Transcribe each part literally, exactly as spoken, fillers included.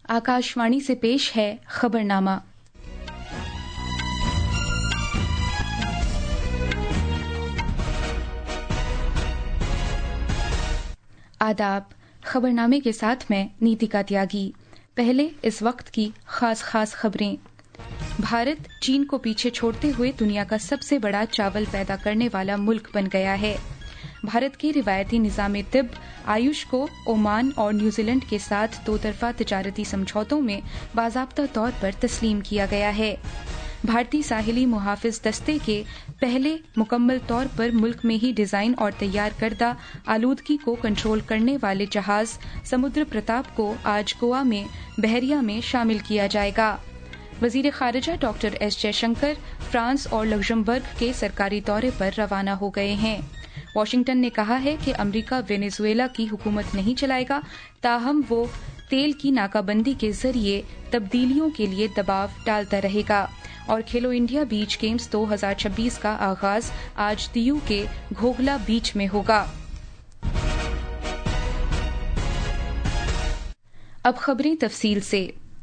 आकाशवाणी से पेश है खबरनामा। आदाब। खबरनामे के साथ मैं नीतिका त्यागी। पहले इस वक्त की खास खास खबरें। भारत चीन को पीछे छोड़ते हुए दुनिया का सबसे बड़ा चावल पैदा करने वाला मुल्क बन गया है। भारत के रिवायती निज़ाम तिब आयुष को ओमान और न्यूजीलैंड के साथ दो तरफा तिजारती समझौतों में बाज़ाब्ता तौर पर तस्लीम किया गया है। भारतीय साहिली मुहाफिज दस्ते के पहले मुकम्मल तौर पर मुल्क में ही डिजाइन और तैयार करदा आलूदगी को कंट्रोल करने वाले जहाज समुद्र प्रताप को आज गोवा में बहरिया में शामिल किया जाएगा। वजीर खारजा डॉक्टर एस जयशंकर फ्रांस और लग्जमबर्ग के सरकारी दौरे पर रवाना हो गए हैं। वाशिंगटन ने कहा है कि अमेरिका वेनेजुएला की हुकूमत नहीं चलाएगा, ताहम वो तेल की नाकाबंदी के जरिए तब्दीलियों के लिए दबाव डालता रहेगा। और खेलो इंडिया बीच गेम्स दो हज़ार छब्बीस का आगाज आज दीयू के घोघला बीच में होगा। अब खबरें तफसील से।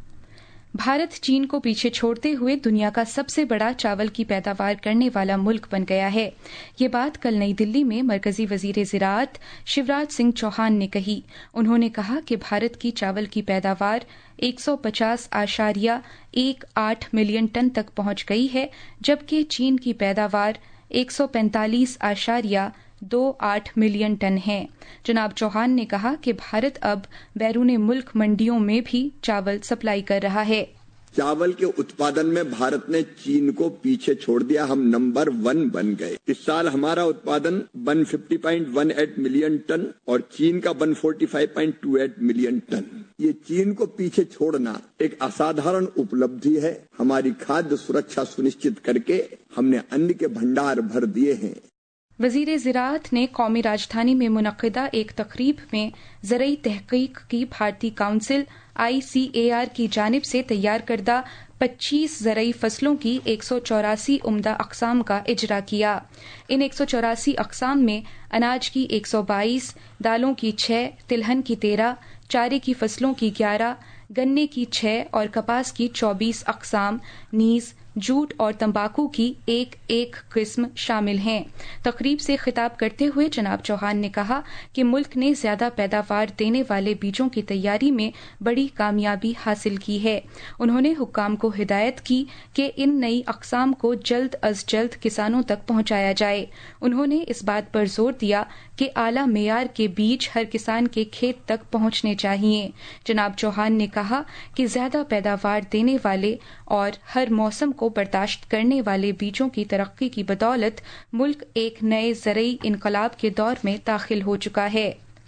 भारत चीन को पीछे छोड़ते हुए दुनिया का सबसे बड़ा चावल की पैदावार करने वाला मुल्क बन गया है। ये बात कल नई दिल्ली में मरकजी वजीर ज़राअत शिवराज सिंह चौहान ने कही। उन्होंने कहा कि भारत की चावल की पैदावार एक सौ पचास आशारिया एक आठ मिलियन टन तक पहुंच गई है, जबकि चीन की पैदावार एक सौ पैंतालीस आशारिया दो आठ मिलियन टन है। जनाब चौहान ने कहा कि भारत अब बैरूने मुल्क मंडियों में भी चावल सप्लाई कर रहा है। चावल के उत्पादन में भारत ने चीन को पीछे छोड़ दिया, हम नंबर वन बन गए। इस साल हमारा उत्पादन एक सौ पचास पॉइंट एक आठ मिलियन टन और चीन का एक सौ पैंतालीस पॉइंट दो आठ मिलियन टन। ये चीन को पीछे छोड़ना एक असाधारण उपलब्धि है। हमारी खाद्य सुरक्षा सुनिश्चित करके हमने अन्न के भंडार भर दिए हैं। वजीर ज़राअत ने कौमी राजधानी में मुनक़िदा एक तकरीब में ज़रई तहक़ीक़ की भारतीय council I C A R की जानिब से तैयार करदा पच्चीस ज़रई फसलों की एक सौ चौरासी उम्दा अक़साम का इजरा किया। इन एक सौ चौरासी अक़साम में अनाज की एक सौ बाईस, दालों की छः, तिलहन की तेरह, चारे की फसलों की ग्यारह, गन्ने की छः और कपास की चौबीस अक़साम, नीज़ जूट और तंबाकू की एक एक किस्म शामिल हैं। तकरीब से खिताब करते हुए जनाब चौहान ने कहा कि मुल्क ने ज्यादा पैदावार देने वाले बीजों की तैयारी में बड़ी कामयाबी हासिल की है। उन्होंने हुक्काम को हिदायत की कि इन नई अक़साम को जल्द अज जल्द किसानों तक पहुंचाया जाए। उन्होंने इस बात पर जोर दिया कि आला मेयार के बीज हर किसान के खेत तक पहुंचने चाहिए। जनाब चौहान ने कहा कि ज्यादा पैदावार देने वाले और हर मौसम को बर्दाश्त करने वाले बीजों की तरक्की की बदौलत मुल्क एक नए ज़रई इनकलाब के दौर में दाखिल हो चुका है।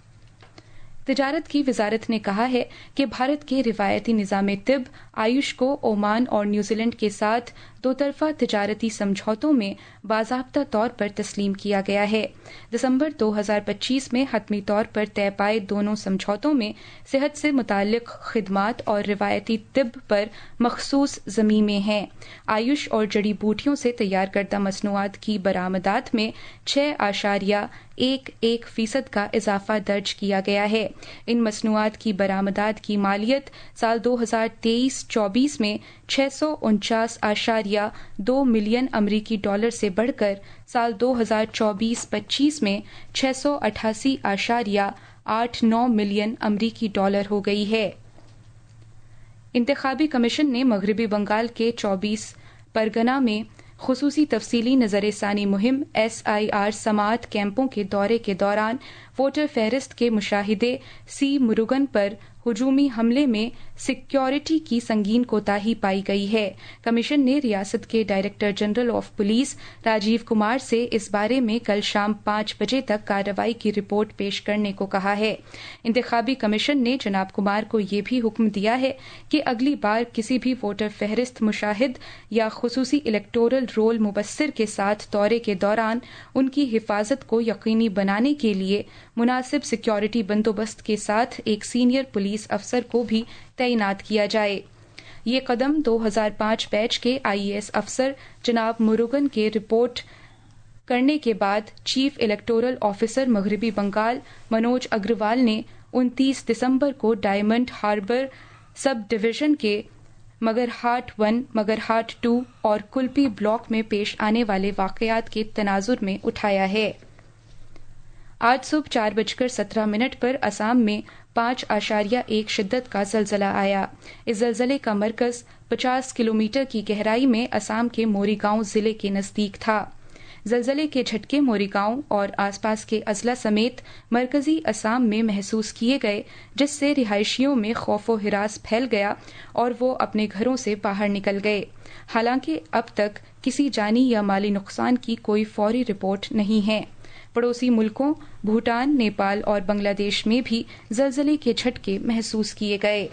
तिजारत की वजारत ने कहा है कि भारत के रिवायती निज़ाम तिब आयुष को ओमान और न्यूजीलैंड के साथ दो तरफा तिजारती समझौतों में बाज़ाब्ता तौर पर तस्लीम किया गया है। दिसंबर दो हज़ार पच्चीस में हतमी तौर पर तय पाए दोनों समझौतों में सेहत से मुताल्लिक खिदमात और रिवायती तिब पर मखसूस ज़मीमें हैं। आयुष और जड़ी बूटियों से तैयार करदा मसनूआत की बरामदात में छः आशारिया एक एक फीसद का इजाफा दर्ज किया गया है। इन मसनूआत की बरामदात की मालियत साल दो हज़ार तेईस चौबीस में छः सौ उनचास आशारिया दो मिलियन अमरीकी डॉलर से बढ़कर साल दो हज़ार चौबीस पच्चीस में छः सौ अठासी आशारिया आठ नौ मिलियन अमरीकी डॉलर हो गई है। इंतखाबी कमीशन ने मगरबी बंगाल के चौबीस परगना में खुसूसी तफसीली नज़र-ए-सानी मुहिम एस आई आर समाअत कैंपों के दौरे के दौरान वोटर फहरिस्त के मुशाहिदे सी मुरुगन पर हुजूमी हमले में सिक्योरिटी की संगीन कोताही पाई गई है। कमीशन ने रियासत के director general of police Rajiv Kumar से इस बारे में कल शाम पाँच बजे तक कार्रवाई की रिपोर्ट पेश करने को कहा है। इंतखाबी कमीशन ने जनाब कुमार को ये भी हुक्म दिया है कि अगली बार किसी भी वोटर फहरिस्त मुशाहिद या खुसूसी इलेक्टोरल रोल मुबस्सिर के साथ दौरे के दौरान उनकी हिफाजत को यकीनी बनाने के लिए मुनासिब सिक्योरिटी बंदोबस्त के साथ एक सीनियर पुलिस अफसर को भी तैनात किया जाए। ये कदम दो हज़ार पाँच बैच के आई ए एस अफसर जनाब मुरुगन के रिपोर्ट करने के बाद चीफ इलेक्टोरल ऑफिसर मगरबी बंगाल मनोज अग्रवाल ने उनतीस दिसंबर को डायमंड हार्बर سب ڈویژن کے Magrahat one, Magrahat two اور کلپی بلاک میں پیش آنے والے واقعات کے تناظر میں اٹھایا ہے۔ آج صبح چار بج کر سترہ منٹ پر اسام میں پانچ اشاریہ ایک شدت کا زلزلہ آیا۔ اس زلزلے کا مرکز پچاس کلومیٹر کی گہرائی میں اسام کے موری گاؤں ضلع کے نزدیک تھا۔ زلزلے کے جھٹکے موری گاؤں اور آس پاس کے اضلاع سمیت مرکزی اسام میں محسوس کیے گئے، جس سے رہائشیوں میں خوف و ہراس پھیل گیا اور وہ اپنے گھروں سے باہر نکل گئے۔ حالانکہ اب تک کسی جانی یا مالی نقصان کی کوئی فوری رپورٹ نہیں ہے۔ پڑوسی ملکوں بھوٹان، نیپال اور بنگلہ دیش میں بھی زلزلے کے جھٹکے محسوس کیے گئے۔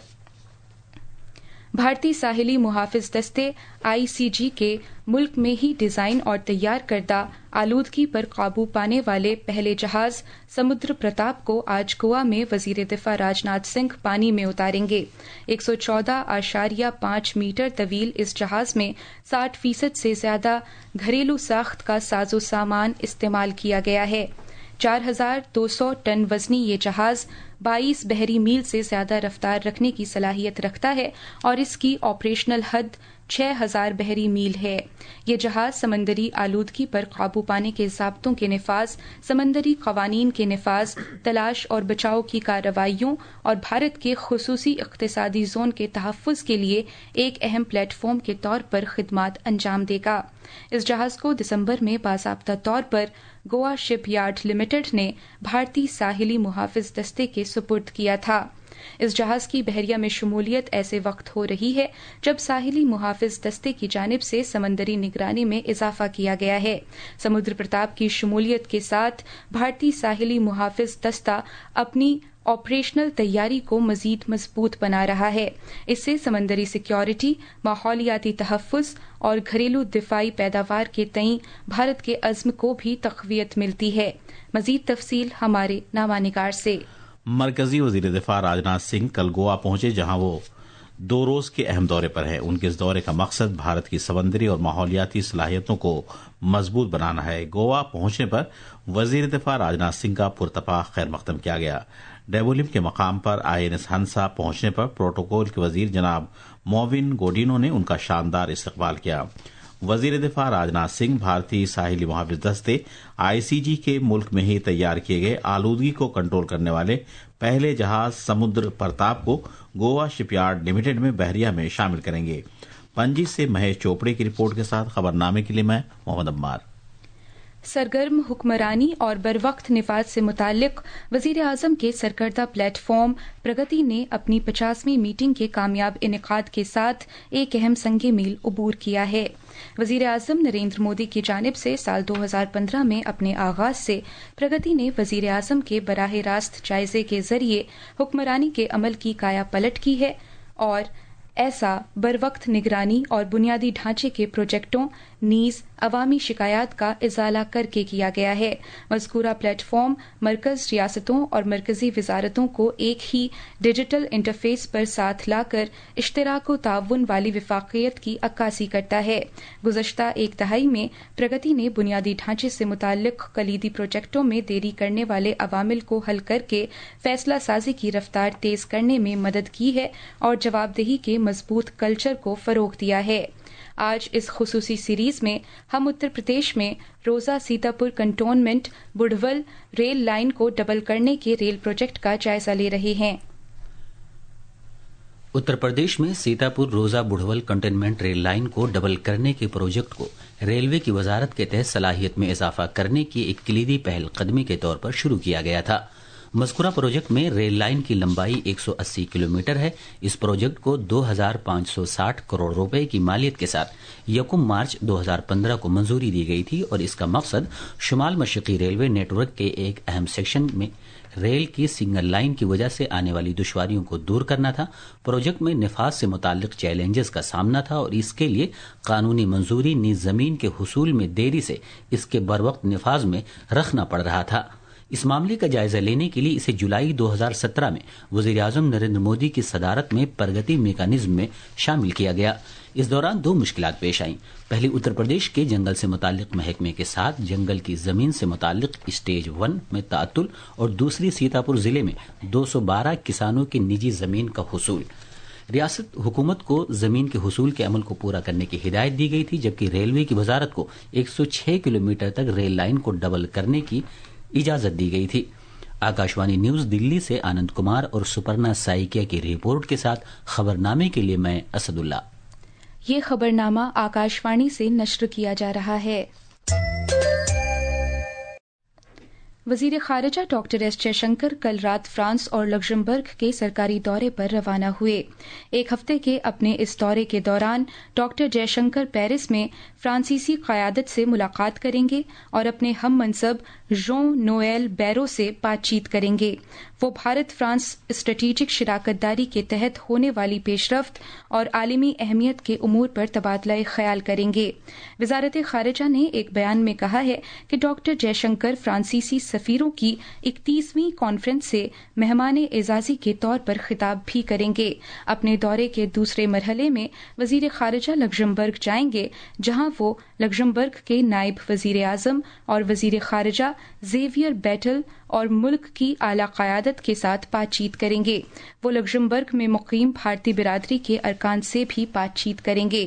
بھارتی ساحلی محافظ دستے آئی سی جی کے ملک میں ہی ڈیزائن اور تیار کردہ آلودگی پر قابو پانے والے پہلے جہاز سمدر پرتاپ کو آج گوا میں وزیر دفاع راجناتھ سنگھ پانی میں اتاریں گے۔ ایک سو چودہ اشاریہ پانچ میٹر طویل اس جہاز میں ساٹھ فیصد سے زیادہ گھریلو ساخت کا ساز و سامان استعمال کیا گیا ہے۔ چار ہزار دو سو ٹن وزنی یہ جہاز بائیس بحری میل سے زیادہ رفتار رکھنے کی صلاحیت رکھتا ہے اور اس کی آپریشنل حد چھ ہزار بحری میل ہے۔ یہ جہاز سمندری آلودگی پر قابو پانے کے ضابطوں کے نفاذ، سمندری قوانین کے نفاذ، تلاش اور بچاؤ کی کارروائیوں اور بھارت کے خصوصی اقتصادی زون کے تحفظ کے لیے ایک اہم پلیٹ فارم کے طور پر خدمات انجام دے گا۔ اس جہاز کو دسمبر میں باضابطہ طور پر گوا شپ یارڈ لمیٹڈ نے بھارتی ساحلی محافظ دستے کے سپرد کیا تھا۔ اس جہاز کی بحریہ میں شمولیت ایسے وقت ہو رہی ہے جب ساحلی محافظ دستے کی جانب سے سمندری نگرانی میں اضافہ کیا گیا ہے۔ سمدر پرتاپ کی شمولیت کے ساتھ بھارتی ساحلی محافظ دستہ اپنی آپریشنل تیاری کو مزید مضبوط بنا رہا ہے۔ اس سے سمندری سیکیورٹی، ماحولیاتی تحفظ اور گھریلو دفاعی پیداوار کے تئیں بھارت کے عزم کو بھی تقویت ملتی ہے۔ مزید تفصیل ہمارے نامہ نگار سے۔ مرکزی وزیر دفاع راجناتھ سنگھ کل گوا پہنچے، جہاں وہ دو روز کے اہم دورے پر ہیں۔ ان کے اس دورے کا مقصد بھارت کی سمندری اور ماحولیاتی صلاحیتوں کو مضبوط بنانا ہے۔ گوا پہنچنے پر وزیر دفاع راجناتھ سنگھ کا پرتپاک خیر مقدم کیا گیا۔ ڈیبولم کے مقام پر آئی این ایس ہنسا پہنچنے پر پروٹوکول کے وزیر جناب موون گوڈینو نے ان کا شاندار استقبال کیا۔ وزیر دفاع راجناتھ سنگھ بھارتی ساحلی محافظ دستے آئی سی جی کے ملک میں ہی تیار کیے گئے آلودگی کو کنٹرول کرنے والے پہلے جہاز سمدر پرتاپ کو گوا شپ یارڈ لمیٹڈ میں بحریہ میں شامل کریں گے۔ پنجی سے مہیش چوپڑے کی رپورٹ کے ساتھ خبرنامے کے لیے میں محمد عمار۔ سرگرم حکمرانی اور بروقت نفاذ سے متعلق وزیر اعظم کے سرکردہ پلیٹ فارم پرگتی نے اپنی پچاسویں میٹنگ کے کامیاب انعقاد کے ساتھ ایک اہم سنگ میل عبور کیا ہے۔ وزیر اعظم نریندر مودی کی جانب سے سال دو ہزار پندرہ میں اپنے آغاز سے پرگتی نے وزیر اعظم کے براہ راست جائزے کے ذریعے حکمرانی کے عمل کی کایا پلٹ کی ہے اور ایسا بروقت نگرانی اور بنیادی ڈھانچے کے پروجیکٹوں نیز عوامی شکایات کا ازالہ کر کے کیا گیا ہے۔ مذکورہ پلیٹ فارم مرکز، ریاستوں اور مرکزی وزارتوں کو ایک ہی ڈیجیٹل انٹرفیس پر ساتھ لا کر اشتراک و تعاون والی وفاقیت کی عکاسی کرتا ہے۔ گزشتہ ایک دہائی میں پرگتی نے بنیادی ڈھانچے سے متعلق کلیدی پروجیکٹوں میں دیری کرنے والے عوامل کو حل کر کے فیصلہ سازی کی رفتار تیز کرنے میں مدد کی ہے اور جواب دہی کے مضبوط کلچر کو فروغ دیا ہے۔ آج اس خصوصی سیریز میں ہم اتر پردیش میں Roza Sitapur cantonment Burhwal rail line کو ڈبل کرنے کے ریل پروجیکٹ کا جائزہ لے رہے ہیں۔ اتر پردیش میں Sitapur Roza Burhwal cantonment rail line کو ڈبل کرنے کے پروجیکٹ کو ریلوے کی وزارت کے تحت صلاحیت میں اضافہ کرنے کی ایک کلیدی پہل قدمی کے طور پر شروع کیا گیا تھا۔ مذکورہ پروجیکٹ میں ریل لائن کی لمبائی ایک سو اسی کلومیٹر ہے۔ اس پروجیکٹ کو دو ہزار پانچ سو ساٹھ کروڑ روپے کی مالیت کے ساتھ یکم مارچ دو ہزار پندرہ کو منظوری دی گئی تھی اور اس کا مقصد شمال مشرقی ریلوے نیٹ ورک کے ایک اہم سیکشن میں ریل کی سنگل لائن کی وجہ سے آنے والی دشواریوں کو دور کرنا تھا۔ پروجیکٹ میں نفاذ سے متعلق چیلنجز کا سامنا تھا اور اس کے لیے قانونی منظوری نیز زمین کے حصول میں دیری سے اس کے بروقت نفاذ میں رکھنا پڑ رہا تھا۔ اس معاملے کا جائزہ لینے کے لیے اسے جولائی دو ہزار سترہ میں وزیر اعظم نریندر مودی کی صدارت میں پرگتی میکانزم میں شامل کیا گیا۔ اس دوران دو مشکلات پیش آئیں۔ پہلی اتر پردیش کے جنگل سے متعلق محکمے کے ساتھ جنگل کی زمین سے متعلق اسٹیج ون میں تعطل اور دوسری سیتاپور ضلع میں دو سو بارہ کسانوں کی نجی زمین کا حصول۔ ریاست حکومت کو زمین کے حصول کے عمل کو پورا کرنے کی ہدایت دی گئی تھی، جبکہ ریلوے کی وزارت کو ایک سو چھ کلومیٹر تک ریل لائن کو ڈبل کرنے کی اجازت دی گئی تھی۔ آکاشوانی نیوز دلی سے آنند کمار اور سپرنا سائکیا کی رپورٹ کے ساتھ خبرنامے کے لیے میں اسد اللہ۔ یہ خبرنامہ آکاشوانی سے نشر کیا جا رہا ہے۔ وزیر خارجہ ڈاکٹر ایس جے شنکر کل رات فرانس اور لگزمبرگ کے سرکاری دورے پر روانہ ہوئے۔ ایک ہفتے کے اپنے اس دورے کے دوران ڈاکٹر جے شنکر پیرس میں فرانسیسی قیادت سے ملاقات کریں گے اور اپنے ہم منصب ژان نوئل بیرو سے بات چیت کریں گے۔ وہ بھارت فرانس اسٹریٹجک شراکت داری کے تحت ہونے والی پیش رفت اور عالمی اہمیت کے امور پر تبادلہ خیال کریں گے۔ وزارت خارجہ نے ایک بیان میں کہا ہے کہ ڈاکٹر جے شنکر فرانسیسی سفیروں کی اکتیسویں کانفرنس سے مہمان اعزازی کے طور پر خطاب بھی کریں گے۔ اپنے دورے کے دوسرے مرحلے میں وزیر خارجہ لگزمبرگ جائیں گے، جہاں وہ لگزمبرگ کے نائب وزیر اعظم اور وزیر خارجہ زیویئر بیٹل اور ملک کی اعلی قیادت کے ساتھ بات چیت کریں گے۔ وہ لگزمبرگ میں مقیم بھارتی برادری کے ارکان سے بھی بات چیت کریں گے۔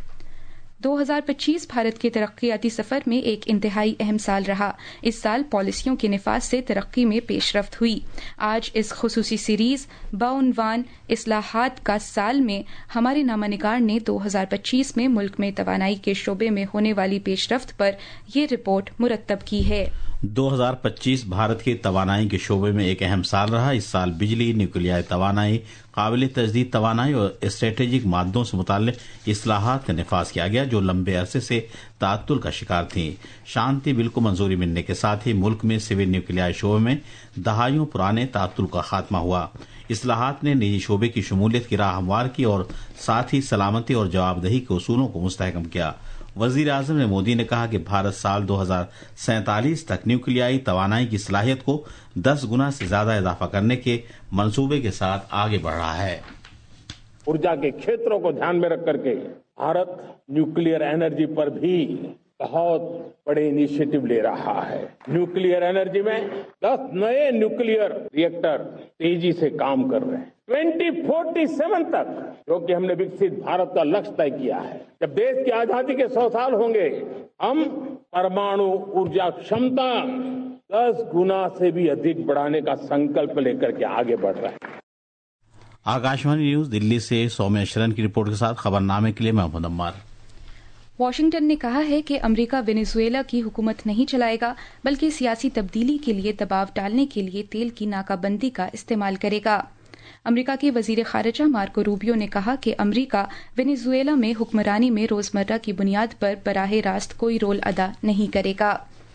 دو ہزار پچیس بھارت کے ترقیاتی سفر میں ایک انتہائی اہم سال رہا۔ اس سال پالیسیوں کے نفاذ سے ترقی میں پیش رفت ہوئی۔ آج اس خصوصی سیریز بعنوان اصلاحات کا سال میں ہمارے نامہ نگار نے دو ہزار پچیس میں ملک میں توانائی کے شعبے میں ہونے والی پیش رفت پر یہ رپورٹ مرتب کی ہے۔ دو ہزار پچیس بھارت کے توانائی کے شعبے میں ایک اہم سال رہا۔ اس سال بجلی، نیوکلیائی توانائی، قابل تجدید توانائی اور اسٹریٹجک مادوں سے متعلق اصلاحات کا نفاذ کیا گیا، جو لمبے عرصے سے تعطل کا شکار تھیں۔ شانتی بل کو منظوری ملنے کے ساتھ ہی ملک میں سول نیوکلیائی شعبے میں دہائیوں پرانے تعطل کا خاتمہ ہوا۔ اصلاحات نے نجی شعبے کی شمولیت کی راہ ہموار کی اور ساتھ ہی سلامتی اور جواب دہی کے اصولوں کو مستحکم کیا۔ وزیر اعظم نے مودی نے کہا کہ بھارت سال دو ہزار سینتالیس تک نیوکلیائی توانائی کی صلاحیت کو دس گنا سے زیادہ اضافہ کرنے کے منصوبے کے ساتھ آگے بڑھ رہا ہے۔ ارجا کے کھیتروں کو دھیان میں رکھ کر کے بھارت نیوکلیئر انرجی پر بھی بہت بڑے انیشیٹو لے رہا ہے۔ نیوکلیئر انرجی میں دس نئے نیوکلیئر ری ایکٹر تیزی سے کام کر رہے ہیں۔ ٹوئنٹی فورٹی سیون تک جو کہ ہم نے وکست بھارت کا لکष्य طے کیا ہے، جب دیش کی آزادی کے سو سال ہوں گے، ہم پرمانو ارجا क्षमता دس گنا سے بھی ادھک بڑھانے کا سنکلپ لے کر کے آگے بڑھ رہے ہیں۔ آکاشوانی نیوز دلی سے سومیہ شرن کی رپورٹ کے ساتھ خبرنامے کے لیے محمد عمار۔ واشنگٹن نے کہا ہے کہ امریکہ وینیزویلا کی حکومت نہیں چلائے گا، بلکہ سیاسی تبدیلی کے لیے دباؤ ڈالنے کے لیے تیل کی ناکہ بندی کا استعمال کرے گا۔ امریکہ کے وزیر خارجہ مارکو روبیو نے کہا کہ امریکہ وینیزویلا میں حکمرانی میں روزمرہ کی بنیاد پر براہ راست کوئی رول ادا نہیں کرے گا۔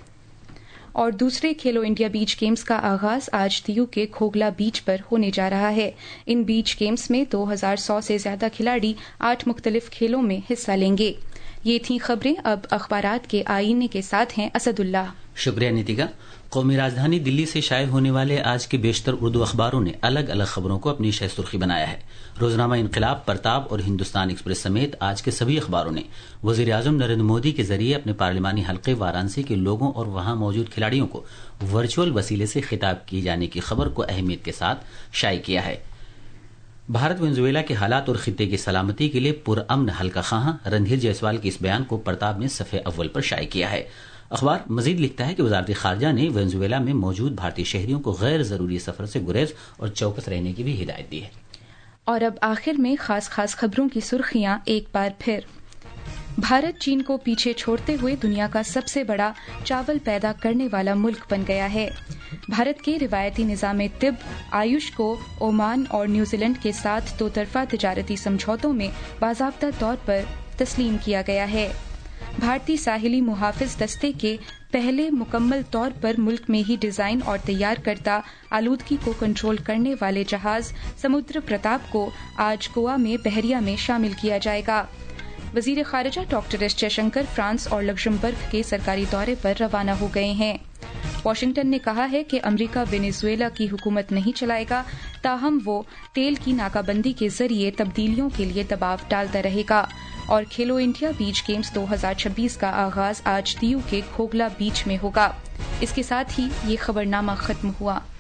اور دوسرے کھیلو انڈیا بیچ گیمز کا آغاز آج دیو کے کھوگلا بیچ پر ہونے جا رہا ہے۔ ان بیچ گیمز میں دو ہزار سو سے زیادہ کھلاڑی آٹھ مختلف کھیلوں میں حصہ لیں گے۔ یہ تھیں خبریں، اب اخبارات کے آئینے کے ساتھ ہیں اسد اللہ۔ شکریہ نیتیکا۔ قومی راجدھانی دلی سے شائع ہونے والے آج کے بیشتر اردو اخباروں نے الگ الگ خبروں کو اپنی شہ سرخی بنایا ہے۔ روزنامہ انقلاب، پرتاب اور ہندوستان ایکسپریس سمیت آج کے سبھی اخباروں نے وزیر اعظم نریندر مودی کے ذریعے اپنے پارلیمانی حلقے وارانسی کے لوگوں اور وہاں موجود کھلاڑیوں کو ورچوئل وسیلے سے خطاب کیے جانے کی خبر کو اہمیت کے ساتھ شائع کیا ہے۔ بھارت وینزویلا کے حالات اور خطے کی سلامتی کے لیے پرامن حل کا خواہاں رندھیر جیسوال کے اس بیان کو پرتاب نے صفحے اول پر شائع کیا ہے۔ اخبار مزید لکھتا ہے کہ وزارت خارجہ نے وینزویلا میں موجود بھارتی شہریوں کو غیر ضروری سفر سے گریز اور چوکس رہنے کی بھی ہدایت دی ہے۔ اور اب آخر میں خاص خاص خبروں کی سرخیاں ایک بار پھر۔ بھارت چین کو پیچھے چھوڑتے ہوئے دنیا کا سب سے بڑا چاول پیدا کرنے والا ملک بن گیا ہے۔ بھارت کے روایتی نظام طب آیوش کو اومان اور نیوزی لینڈ کے ساتھ دو طرفہ تجارتی سمجھوتوں میں باضابطہ طور پر تسلیم کیا گیا ہے۔ بھارتی ساحلی محافظ دستے کے پہلے مکمل طور پر ملک میں ہی ڈیزائن اور تیار کردہ آلودگی کو کنٹرول کرنے والے جہاز سمودر پرتاپ کو آج گوا میں بحریہ میں شامل کیا جائے گا۔ وزیر خارجہ doctor S Jaishankar France اور لگزمبرگ کے سرکاری دورے پر روانہ ہو گئے ہیں۔ واشنگٹن نے کہا ہے کہ امریکہ وینیزویلا کی حکومت نہیں چلائے گا، تاہم وہ تیل کی ناکہ بندی کے ذریعے تبدیلیوں کے لیے دباؤ ڈالتا رہے گا۔ اور کھیلو انڈیا بیچ گیمز دو ہزار چھبیس کا آغاز آج دیو کے کھوگلا بیچ میں ہوگا۔ اس کے ساتھ ہی یہ خبرنامہ ختم ہوا۔